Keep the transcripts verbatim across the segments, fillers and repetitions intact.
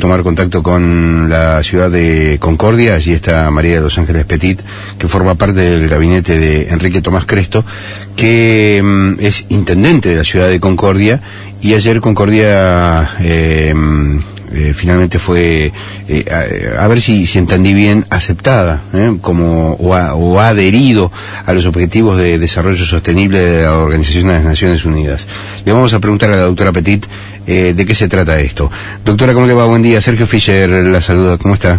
tomar contacto con la ciudad de Concordia. Allí está María de los Ángeles Petit, que forma parte del gabinete de Enrique Tomás Cresto, que mm, es intendente de la ciudad de Concordia, y ayer Concordia eh, eh, finalmente fue, eh, a, a ver si, si entendí bien, aceptada eh, como o ha, o ha adherido a los objetivos de desarrollo sostenible de la Organización de las Naciones Unidas. Le vamos a preguntar a la doctora Petit eh, de qué se trata esto. Doctora, ¿cómo le va? Buen día. Sergio Fischer la saluda. ¿Cómo está?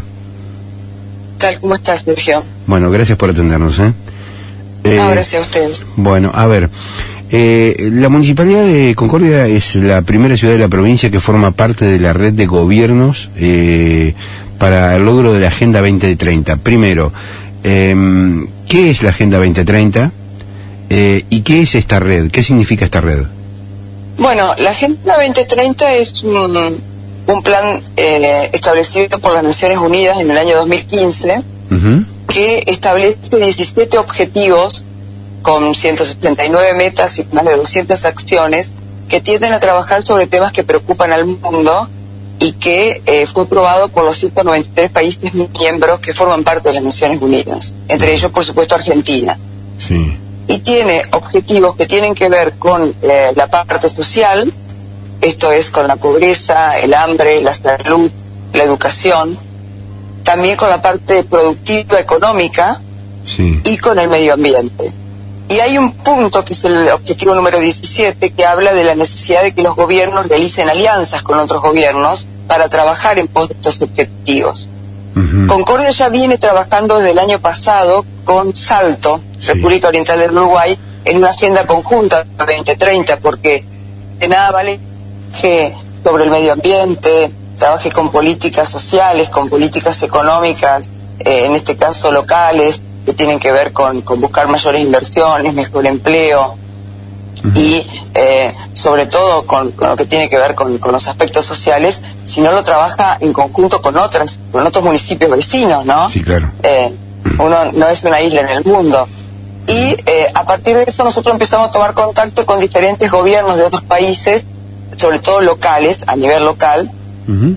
Tal, ¿cómo estás, Sergio? Bueno, gracias por atendernos. ¿eh? Eh, no, gracias a ustedes. Bueno, a ver... Eh, la Municipalidad de Concordia es la primera ciudad de la provincia que forma parte de la red de gobiernos eh, para el logro de la Agenda veinte treinta. Primero, eh, ¿qué es la Agenda veinte treinta? Eh, ¿Y qué es esta red? ¿Qué significa esta red? Bueno, la Agenda veinte treinta es un, un plan eh, establecido por las Naciones Unidas en el año dos mil quince, uh-huh. que establece diecisiete objetivos con ciento setenta y nueve metas y más de doscientas acciones que tienden a trabajar sobre temas que preocupan al mundo y que eh, fue aprobado por los ciento noventa y tres países miembros que forman parte de las Naciones Unidas, entre ellos, por supuesto, Argentina. Sí. Y tiene objetivos que tienen que ver con eh, la parte social, esto es con la pobreza, el hambre, la salud, la educación, también con la parte productiva económica, sí. y con el medio ambiente. Y hay un punto que es el objetivo número diecisiete que habla de la necesidad de que los gobiernos realicen alianzas con otros gobiernos para trabajar en pos de estos objetivos. Uh-huh. Concordia ya viene trabajando desde el año pasado con Salto, sí. República Oriental del Uruguay, en una agenda conjunta veinte treinta, porque de nada vale que sobre el medio ambiente trabaje con políticas sociales, con políticas económicas, eh, en este caso locales, que tienen que ver con, con buscar mayores inversiones, mejor empleo, uh-huh. y eh, sobre todo con, con lo que tiene que ver con, con los aspectos sociales, si no lo trabaja en conjunto con otras, con otros municipios vecinos, ¿no? Sí, claro. Eh, uno no es una isla en el mundo. Y eh, a partir de eso nosotros empezamos a tomar contacto con diferentes gobiernos de otros países, sobre todo locales, a nivel local. Uh-huh.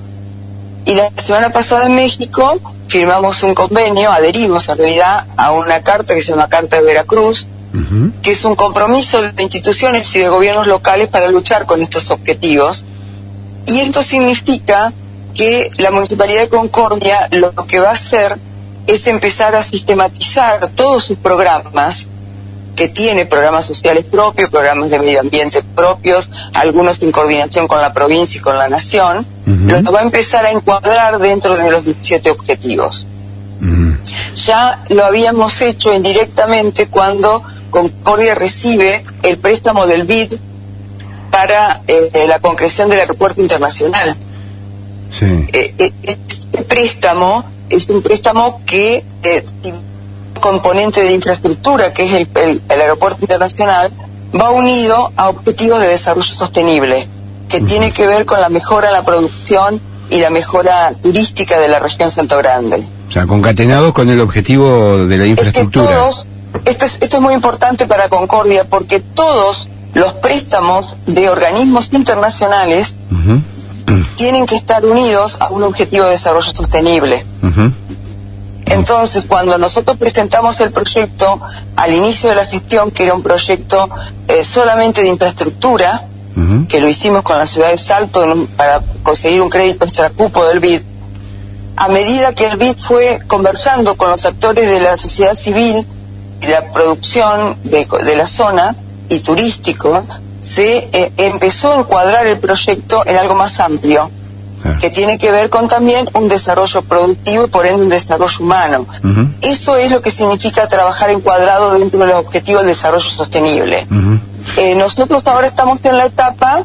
Y la semana pasada en México firmamos un convenio, adherimos en realidad a una carta que se llama Carta de Veracruz, uh-huh. que es un compromiso de instituciones y de gobiernos locales para luchar con estos objetivos. Y esto significa que la Municipalidad de Concordia lo que va a hacer es empezar a sistematizar todos sus programas, que tiene programas sociales propios, programas de medio ambiente propios, algunos en coordinación con la provincia y con la nación, uh-huh. lo va a empezar a encuadrar dentro de los diecisiete objetivos. Uh-huh. Ya lo habíamos hecho indirectamente cuando Concordia recibe el préstamo del B I D para eh, la concreción del aeropuerto internacional. Sí. Eh, eh, este préstamo es un préstamo que eh, componente de infraestructura, que es el, el, el aeropuerto internacional, va unido a objetivos de desarrollo sostenible, que uh-huh. tiene que ver con la mejora en la producción y la mejora turística de la región Salto Grande. O sea, concatenados con el objetivo de la infraestructura. Es que todos, esto, es, esto es muy importante para Concordia, porque todos los préstamos de organismos internacionales uh-huh. Uh-huh. tienen que estar unidos a un objetivo de desarrollo sostenible. Uh-huh. Entonces, cuando nosotros presentamos el proyecto al inicio de la gestión, que era un proyecto eh, solamente de infraestructura, uh-huh. que lo hicimos con la ciudad de Salto en un, para conseguir un crédito extracupo del B I D, a medida que el B I D fue conversando con los actores de la sociedad civil y la producción de, de la zona y turístico, se eh, empezó a encuadrar el proyecto en algo más amplio, que tiene que ver con también un desarrollo productivo y por ende un desarrollo humano. Uh-huh. Eso es lo que significa trabajar encuadrado dentro de los objetivos del desarrollo sostenible. Uh-huh. Eh, nosotros ahora estamos en la etapa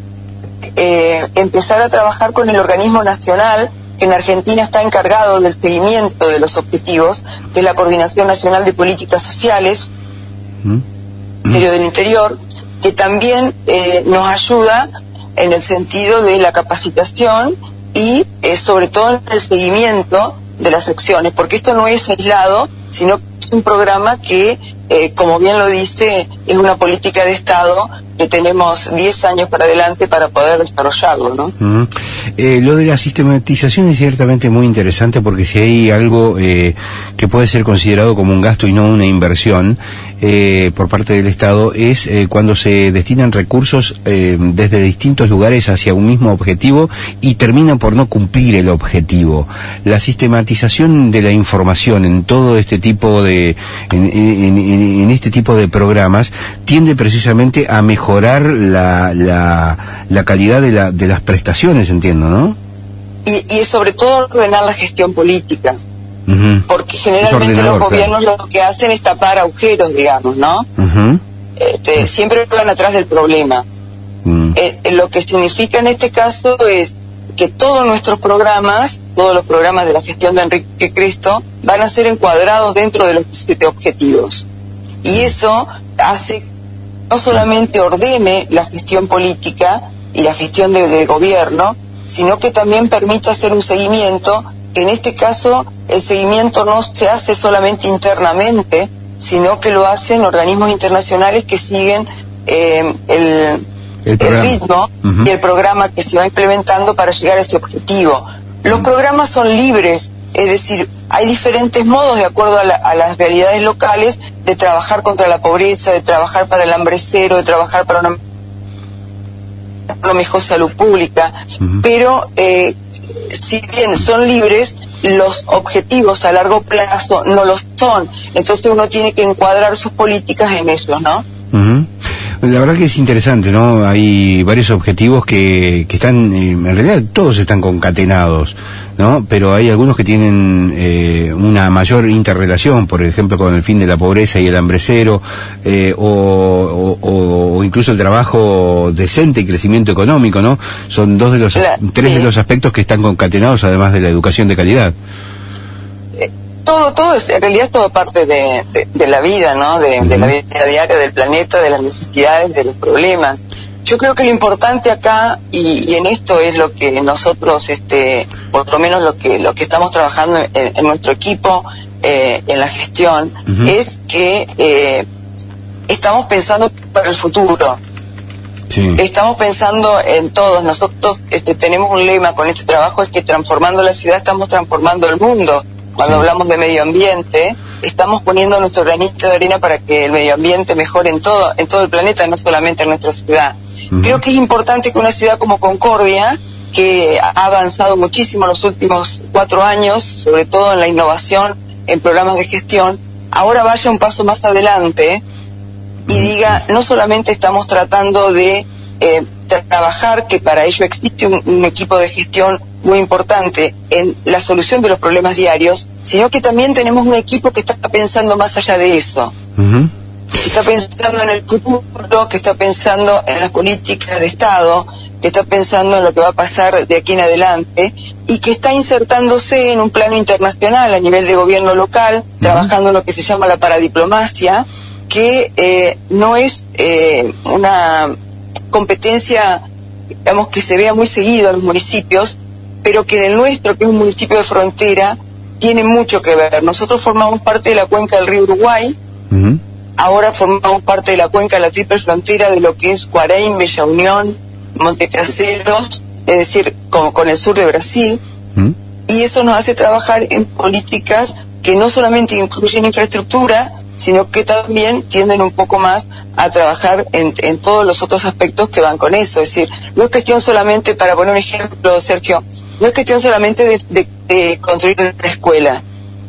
eh, empezar a trabajar con el organismo nacional, que en Argentina está encargado del seguimiento de los objetivos, que es la Coordinación Nacional de Políticas Sociales, uh-huh. Ministerio del Interior, que también eh, nos ayuda en el sentido de la capacitación y eh, sobre todo en el seguimiento de las acciones, porque esto no es aislado, sino que es un programa que, eh, como bien lo dice, es una política de Estado que tenemos diez años para adelante para poder desarrollarlo, ¿no? Uh-huh. Eh, lo de la sistematización es ciertamente muy interesante, porque si hay algo eh, que puede ser considerado como un gasto y no una inversión eh, por parte del Estado, es eh, cuando se destinan recursos eh, desde distintos lugares hacia un mismo objetivo y terminan por no cumplir el objetivo. La sistematización de la información en todo este tipo de en, en, en, en este tipo de programas tiende precisamente a mejorar la la, la calidad de, la, de las prestaciones, entiendo, ¿no? Y, y sobre todo ordenar la gestión política. Uh-huh. Porque generalmente los gobiernos claro. lo que hacen es tapar agujeros, digamos, ¿no? Uh-huh. Este, uh-huh. Siempre van atrás del problema. Uh-huh. Eh, eh, lo que significa en este caso es que todos nuestros programas, todos los programas de la gestión de Enrique Cresto, van a ser encuadrados dentro de los siete objetivos. Y eso hace no solamente ordene la gestión política y la gestión de, de gobierno, sino que también permite hacer un seguimiento, que en este caso el seguimiento no se hace solamente internamente, sino que lo hacen organismos internacionales que siguen eh, el, el, el ritmo uh-huh. y el programa que se va implementando para llegar a ese objetivo. Los uh-huh. programas son libres, es decir, hay diferentes modos de acuerdo a, la, a las realidades locales de trabajar contra la pobreza, de trabajar para el hambre cero, de trabajar para una, una mejor salud pública, uh-huh. pero eh, si bien son libres, los objetivos a largo plazo no los son, entonces uno tiene que encuadrar sus políticas en eso, ¿no? Uh-huh. La verdad que es interesante, ¿no? Hay varios objetivos que, que están, eh, en realidad todos están concatenados, ¿no? Pero hay algunos que tienen eh, una mayor interrelación, por ejemplo, con el fin de la pobreza y el hambre cero, eh, o, o, o incluso el trabajo decente y crecimiento económico, ¿no? Son dos de los, la, tres sí. de los aspectos que están concatenados, además de la educación de calidad. Todo, todo es, en realidad es todo parte de, de, de la vida, ¿no? De, uh-huh. de la vida diaria del planeta, de las necesidades, de los problemas. Yo creo que lo importante acá, y, y en esto es lo que nosotros, este, por lo menos lo que, lo que estamos trabajando en, en nuestro equipo, eh, en la gestión, uh-huh. es que eh, estamos pensando para el futuro. Sí. Estamos pensando en todos. Nosotros este, tenemos un lema con este trabajo, es que transformando la ciudad estamos transformando el mundo. Cuando sí. hablamos de medio ambiente, estamos poniendo nuestro granito de arena para que el medio ambiente mejore en todo, en todo el planeta, no solamente en nuestra ciudad. Uh-huh. Creo que es importante que una ciudad como Concordia, que ha avanzado muchísimo en los últimos cuatro años, sobre todo en la innovación, en programas de gestión, ahora vaya un paso más adelante y uh-huh. diga, no solamente estamos tratando de eh, trabajar, que para ello existe un, un equipo de gestión muy importante en la solución de los problemas diarios, sino que también tenemos un equipo que está pensando más allá de eso, uh-huh. que está pensando en el futuro, que está pensando en las políticas de Estado, que está pensando en lo que va a pasar de aquí en adelante, y que está insertándose en un plano internacional a nivel de gobierno local, uh-huh. trabajando en lo que se llama la paradiplomacia, que eh, no es eh, una competencia, digamos, que se vea muy seguido en los municipios, pero que del nuestro, que es un municipio de frontera, tiene mucho que ver. Nosotros formamos parte de la cuenca del río Uruguay, uh-huh. ahora formamos parte de la cuenca de la triple frontera de lo que es Cuareim, Bella Unión, Montecaseros, es decir, con, con el sur de Brasil, uh-huh. y eso nos hace trabajar en políticas que no solamente incluyen infraestructura, sino que también tienden un poco más a trabajar en, en todos los otros aspectos que van con eso. Es decir, no es cuestión solamente, para poner un ejemplo, Sergio, no es cuestión solamente de, de, de construir una escuela.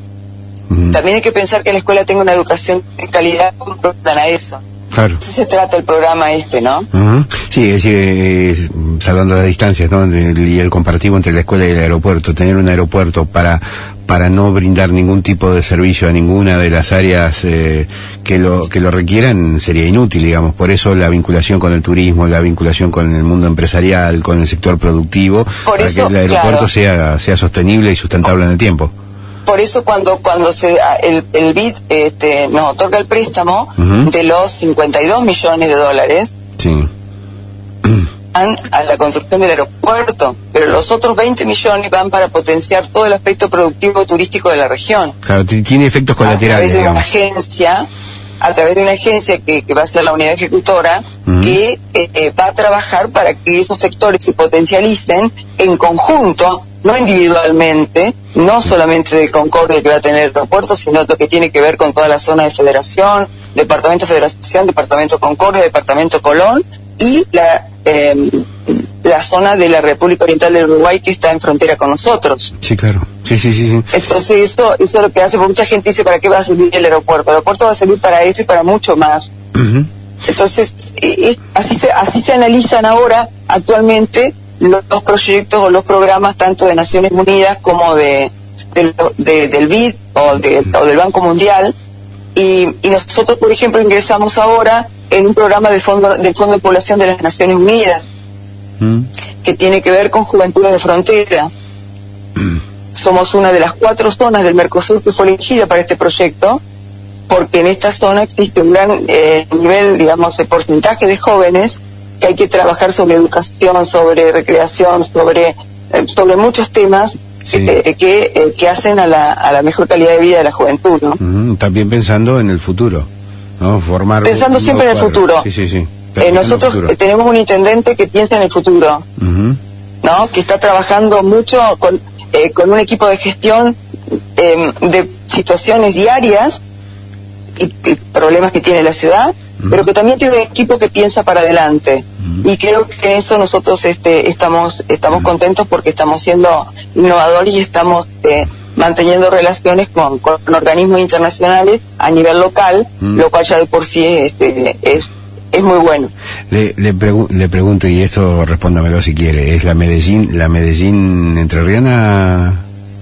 Uh-huh. También hay que pensar que la escuela tenga una educación de calidad como propiedad a eso. Claro. Eso se trata el programa este, ¿no? Uh-huh. Sí, es decir, eh, salvando las distancias, ¿no? Y el comparativo entre la escuela y el aeropuerto. Tener un aeropuerto para para no brindar ningún tipo de servicio a ninguna de las áreas eh, que lo que lo requieran sería inútil, digamos. Por eso la vinculación con el turismo, la vinculación con el mundo empresarial, con el sector productivo, Por para eso, que el aeropuerto claro. sea sea sostenible y sustentable en el tiempo. Por eso cuando cuando se el, el B I D este, nos otorga el préstamo uh-huh. de los cincuenta y dos millones de dólares, sí. van a la construcción del aeropuerto, pero los otros veinte millones van para potenciar todo el aspecto productivo turístico de la región. Claro, tiene efectos colaterales, a través de digamos. una agencia a través de una agencia que, que va a ser la unidad ejecutora, uh-huh. que eh, va a trabajar para que esos sectores se potencialicen en conjunto, no individualmente, no solamente de Concordia que va a tener el aeropuerto, sino lo que tiene que ver con toda la zona de Federación, Departamento Federación, Departamento Concordia, Departamento Colón y la eh, la zona de la República Oriental del Uruguay que está en frontera con nosotros. Sí, claro. Sí, sí, sí, sí. Entonces eso, eso es lo que hace, porque mucha gente dice, ¿para qué va a servir el aeropuerto? El aeropuerto va a servir para eso y para mucho más. Uh-huh. Entonces, es, así se así se analizan ahora, actualmente, los, los proyectos o los programas tanto de Naciones Unidas como de, de, de del B I D o, de, o del Banco Mundial. Y, y nosotros, por ejemplo, ingresamos ahora en un programa de fondo, del Fondo de Población de las Naciones Unidas, mm. que tiene que ver con juventudes de frontera. Mm. Somos una de las cuatro zonas del Mercosur que fue elegida para este proyecto, porque en esta zona existe un gran eh, nivel, digamos, de porcentaje de jóvenes que hay que trabajar sobre educación, sobre recreación, sobre, eh, sobre muchos temas. Sí. Eh, que, eh, que hacen a la, a la mejor calidad de vida de la juventud, ¿no? Mm, también pensando en el futuro, ¿no? Formar pensando siempre en el futuro. Sí, sí, sí. Eh, nosotros futuro. tenemos un intendente que piensa en el futuro, uh-huh. ¿no? Que está trabajando mucho con, eh, con un equipo de gestión eh, de situaciones diarias y, y problemas que tiene la ciudad, uh-huh. pero que también tiene un equipo que piensa para adelante. Y creo que en eso nosotros este, estamos estamos contentos porque estamos siendo innovadores y estamos eh, manteniendo relaciones con, con organismos internacionales a nivel local, mm. lo cual ya de por sí este, es es muy bueno. Le le, pregu- le pregunto, y esto respóndamelo si quiere, ¿es la Medellín la Medellín entrerriana?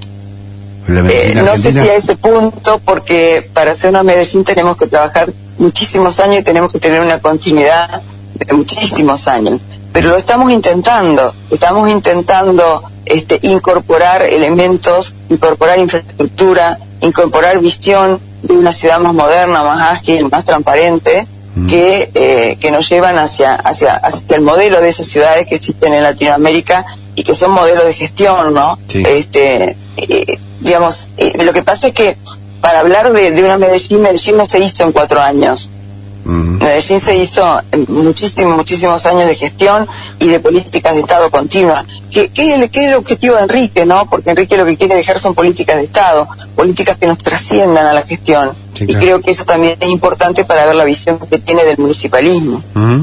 ¿La Medellín eh, no sé si a ese punto, porque para hacer una Medellín tenemos que trabajar muchísimos años y tenemos que tener una continuidad de muchísimos años, pero lo estamos intentando, estamos intentando este, incorporar elementos, incorporar infraestructura, incorporar visión de una ciudad más moderna, más ágil, más transparente, mm. que eh, que nos llevan hacia, hacia hacia el modelo de esas ciudades que existen en Latinoamérica y que son modelos de gestión, ¿no? Sí. Este, eh, digamos, eh, lo que pasa es que para hablar de, de una Medellín, Medellín no se hizo en cuatro años. Uh-huh. Medellín se hizo muchísimos, muchísimos años de gestión y de políticas de Estado continua. ¿Qué, qué, es el, ¿Qué es el objetivo de Enrique, no? Porque Enrique lo que quiere dejar son políticas de Estado, políticas que nos trasciendan a la gestión. Sí, claro. Y creo que eso también es importante para ver la visión que tiene del municipalismo. Uh-huh.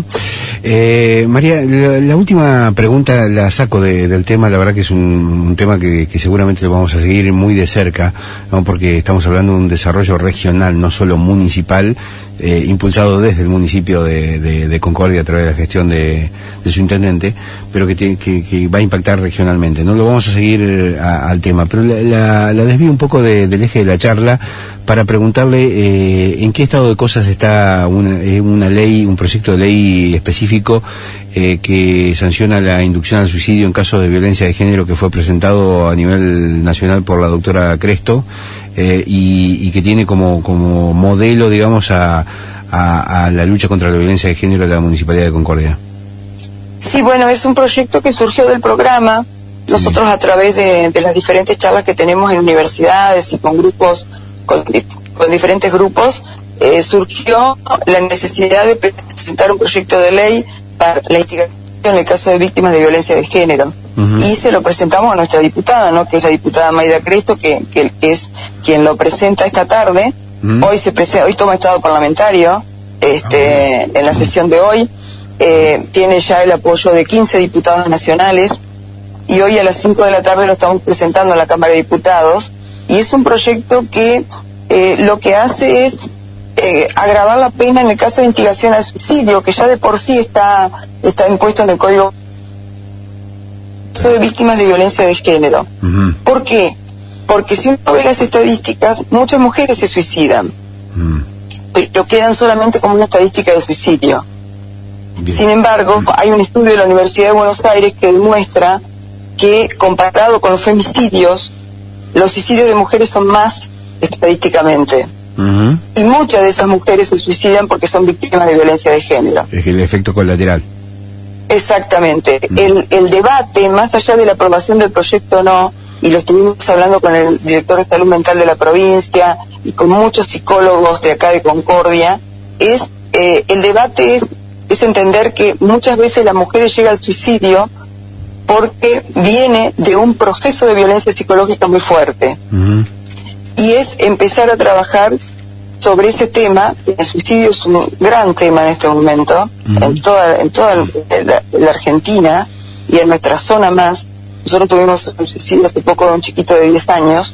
Eh, María, la, la última pregunta la saco de, del tema, la verdad que es un, un tema que, que seguramente lo vamos a seguir muy de cerca, ¿no? Porque estamos hablando de un desarrollo regional, no solo municipal, eh, impulsado desde el municipio de, de, de Concordia a través de la gestión de, de su intendente, pero que, te, que, que va a impactar regionalmente. No lo vamos a seguir a, al tema, pero la, la, la desvío un poco de, del eje de la charla para preguntarle eh, en qué estado de cosas está una, eh, una ley, un proyecto de ley específico eh, que sanciona la inducción al suicidio en casos de violencia de género, que fue presentado a nivel nacional por la doctora Cresto, eh, y, y que tiene como, como modelo, digamos, a, a, a la lucha contra la violencia de género de la Municipalidad de Concordia. Sí, bueno, es un proyecto que surgió del programa. Nosotros, a través de, de las diferentes charlas que tenemos en universidades y con grupos, con, con diferentes grupos, eh, surgió la necesidad de presentar un proyecto de ley para la investigación en el caso de víctimas de violencia de género. Uh-huh. Y se lo presentamos a nuestra diputada, ¿no? Que es la diputada Mayda Cresto, que, que, que es quien lo presenta esta tarde. Uh-huh. Hoy se presenta, hoy toma estado parlamentario, este, uh-huh. en la sesión de hoy. Eh, tiene ya el apoyo de quince diputados nacionales y hoy a las cinco de la tarde lo estamos presentando en la Cámara de Diputados, y es un proyecto que eh, lo que hace es eh, agravar la pena en el caso de instigación al suicidio, que ya de por sí está está impuesto en el Código de Víctimas de Violencia de Género. Uh-huh. ¿Por qué? Porque si uno ve las estadísticas, muchas mujeres se suicidan, uh-huh. pero quedan solamente como una estadística de suicidio. Bien. Sin embargo, hay un estudio de la Universidad de Buenos Aires que demuestra que, comparado con los femicidios, los suicidios de mujeres son más estadísticamente. Uh-huh. Y muchas de esas mujeres se suicidan porque son víctimas de violencia de género. Es el efecto colateral. Exactamente. Uh-huh. El, el debate, más allá de la aprobación del proyecto o no, y lo estuvimos hablando con el director de salud mental de la provincia y con muchos psicólogos de acá de Concordia, es eh, el debate es, es entender que muchas veces la mujer llega al suicidio porque viene de un proceso de violencia psicológica muy fuerte. Uh-huh. Y es empezar a trabajar sobre ese tema. El suicidio es un gran tema en este momento, uh-huh. en toda, en toda la, la Argentina y en nuestra zona más. Nosotros tuvimos un suicidio hace poco de un chiquito de diez años.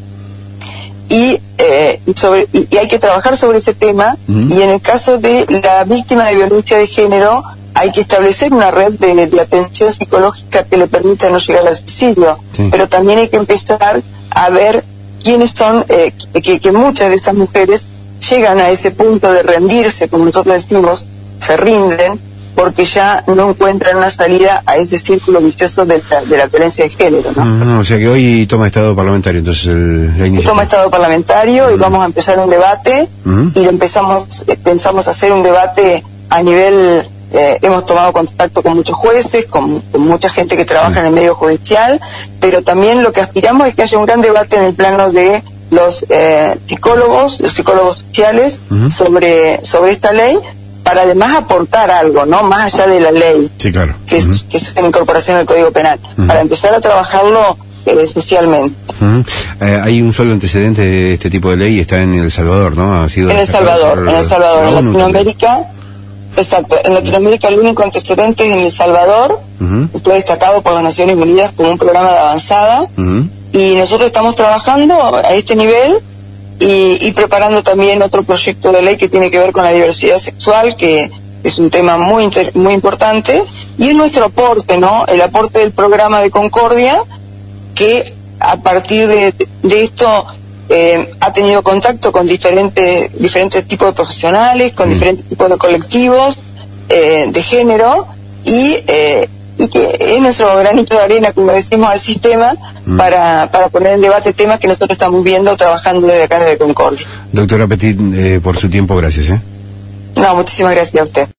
Y, eh, sobre, y, y hay que trabajar sobre ese tema, uh-huh. y en el caso de la víctima de violencia de género, hay que establecer una red de, de atención psicológica que le permita no llegar al suicidio, sí. Pero también hay que empezar a ver quiénes son, eh, que, que muchas de estas mujeres llegan a ese punto de rendirse, como nosotros decimos, se rinden, porque ya no encuentran una salida a ese círculo vicioso de la, de la violencia de género, ¿no? Uh-huh. O sea que hoy toma estado parlamentario, entonces el, la iniciativa. Toma estado parlamentario, uh-huh. y vamos a empezar un debate, uh-huh. y lo empezamos, eh, pensamos hacer un debate a nivel... Eh, hemos tomado contacto con muchos jueces, con, con mucha gente que trabaja en el medio judicial, pero también lo que aspiramos es que haya un gran debate en el plano de los eh, psicólogos, los psicólogos sociales, uh-huh. sobre sobre esta ley, para además aportar algo, ¿no? Más allá de la ley, sí, claro. que, uh-huh. es, que es una incorporación al Código Penal, uh-huh. para empezar a trabajarlo eh, socialmente. Uh-huh. Eh, hay un solo antecedente de este tipo de ley, está en El Salvador, ¿no? Ha sido en El Salvador, por, en El Salvador, en Latinoamérica. También. Exacto, en Latinoamérica el único antecedente es en El Salvador, uh-huh. fue destacado por las Naciones Unidas como un programa de avanzada, uh-huh. y nosotros estamos trabajando a este nivel y, y preparando también otro proyecto de ley que tiene que ver con la diversidad sexual, que es un tema muy inter, muy importante, y es nuestro aporte, ¿no? El aporte del programa de Concordia, que a partir de, de esto... Eh, ha tenido contacto con diferentes diferentes tipos de profesionales, con mm. diferentes tipos de colectivos eh, de género, y, eh, y que es nuestro granito de arena, como decimos, al sistema, mm. para, para poner en debate temas que nosotros estamos viendo, trabajando desde acá, desde Concordia. Doctora Petit, eh, por su tiempo, gracias. ¿eh? No, muchísimas gracias a usted.